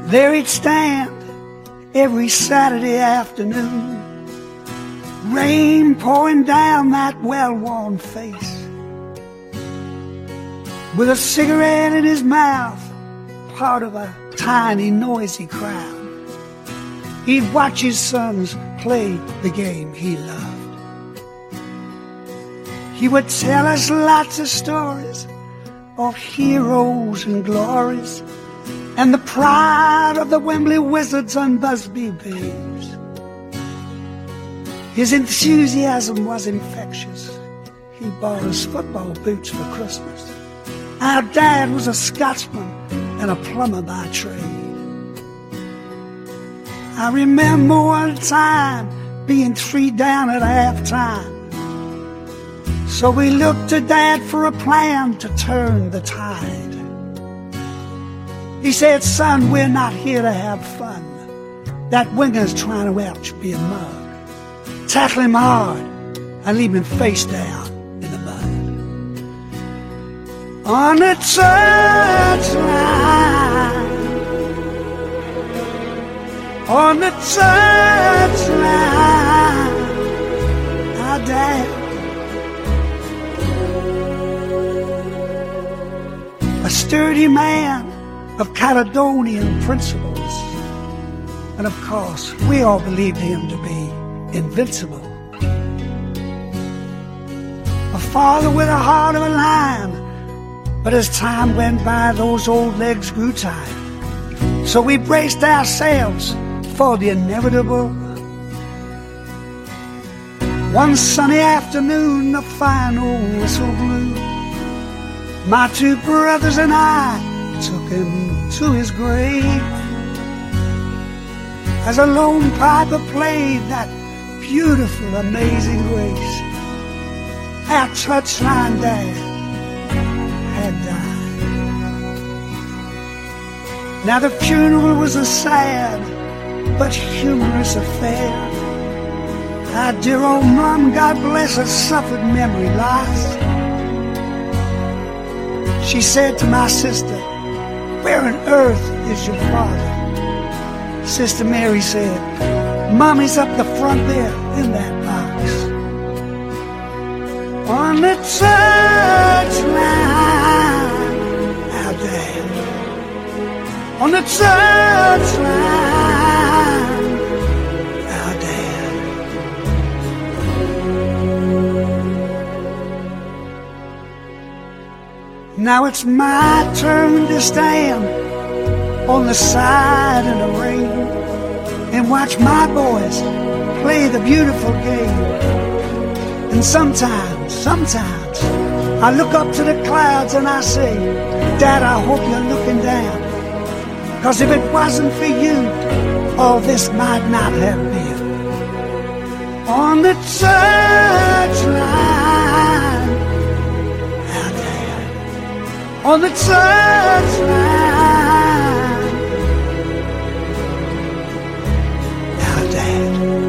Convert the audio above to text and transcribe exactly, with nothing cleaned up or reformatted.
There he'd stand every Saturday afternoon, rain pouring down that well-worn face, with a cigarette in his mouth, part of a tiny, noisy crowd. He'd watch his sons play the game he loved. He would tell us lots of stories of heroes and glories, and the pride of the Wembley Wizards and Busby Babes. His enthusiasm was infectious. He bought us football boots for Christmas. Our dad was a Scotsman and a plumber by trade. I remember one time being three down at halftime, so we looked to Dad for a plan to turn the tide. He said, son, we're not here to have fun. That winger's trying to ouch be a mug. Tackle him hard and leave him face down in the mud. On the touchline, on the touchline, our dad, a sturdy man of Caledonian principles, and of course we all believed him to be invincible. A father with a heart of a lion, but as time went by those old legs grew tired, so we braced ourselves for the inevitable. One sunny afternoon the final whistle blew. My two brothers and I took him to his grave, as a lone piper played that beautiful, amazing grace. Our touchline dad had died. Now the funeral was a sad but humorous affair. Our dear old mom, God bless her, suffered memory loss. She said to my sister, where on earth is your father? Sister Mary said, Mommy's up the front there in that box. On the touchline, our dad. On the touchline, our dad. Now it's my turn to stand on the side in the rain and watch my boys play the beautiful game. And sometimes, sometimes I look up to the clouds and I say, Dad, I hope you're looking down, 'cause if it wasn't for you, all this might not have been. On the touchline, our dad. On the touchline, our dad.